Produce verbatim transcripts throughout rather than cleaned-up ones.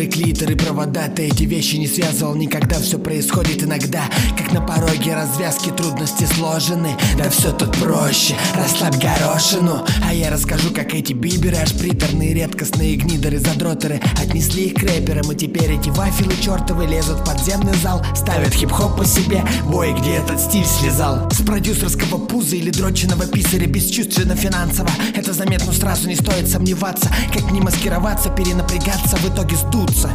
клитор и провода. Ты эти вещи не связывал никогда. Все происходит иногда, как на пороге развязки, трудности сложены. Да все тут проще, расслабь горошину. А я расскажу, как эти биберы, аж приторные, редкостные гнидеры, задротеры, отнесли их к рэперам. И теперь эти вафелы чертовы лезут в подземный зал, ставят хип-хоп по себе. Бой, где этот стиль слезал с продюсерского пуза или дроченого писаря, бесчувственно финансово. Это заметно сразу, не стоит сомневаться. Как не маскироваться, перенапрягаться, в итоге сдуться.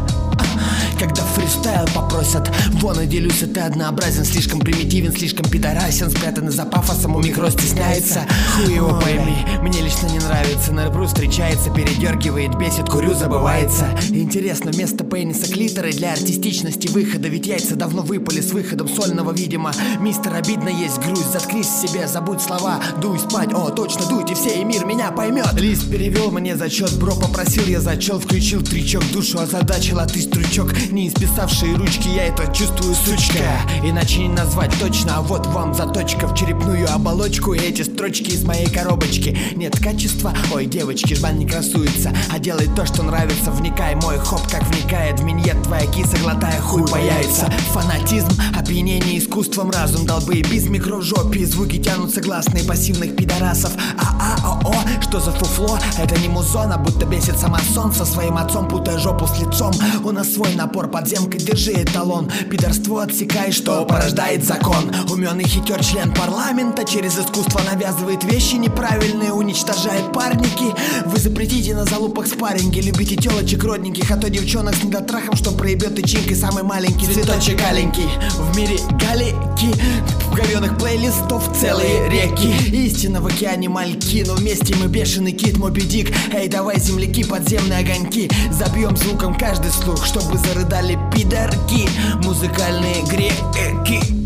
Когда фристайл попросят, вон и делюсь, ты однообразен, слишком примитивен, слишком пидорасен, спрятанный за пафосом, у микро стесняется. Хуй его пойми, мне лично не нравится. На рэпру встречается, передергивает, бесит, курю, забывается. Интересно, вместо пениса клитора для артистичности выхода, ведь яйца давно выпали с выходом сольного, видимо. Мистер, обидно есть грусть, заткнись в себе, забудь слова, дуй спать, о, точно дуйте все, и мир меня поймет. Лист перевел мне зачет, бро попросил я зачет, включил тричок, душу озадачил, а ты стручок. Не исписавшие ручки, я это чувствую, сучка. Иначе не назвать точно, а вот вам заточка в черепную оболочку. И эти строчки из моей коробочки. Нет качества, ой, девочки, жбан не красуется, а делай то, что нравится. Вникай, мой хоп, как вникает в миньет твоя киса, глотая хуй появится. Фанатизм, опьянение искусством, разум, долбы и бис, микро в жопе. Звуки тянутся гласные пассивных пидорасов. А-а-о-о, что за фуфло? Это не музон, а будто бесится масон со своим отцом, путая жопу с лицом. У нас свой напор, подземка, держи эталон. Пидорство отсекай, что порождает закон. Уменный хитер, член парламента, через искусство навязывает вещи неправильные, уничтожает парники. Вы запретите на залупах спарринги, любите телочек родненьких, а то девчонок с недотрахом, что проебет и чинкой самый маленький цветочек аленький. В мире галики, говёных плейлистов целые реки. Истина в океане мальки, но вместе мы бешеный кит, Моби Дик. Эй, давай, земляки, подземные огоньки, забьем звуком каждый слух, чтобы зарыдали пидорки, музыкальные греки.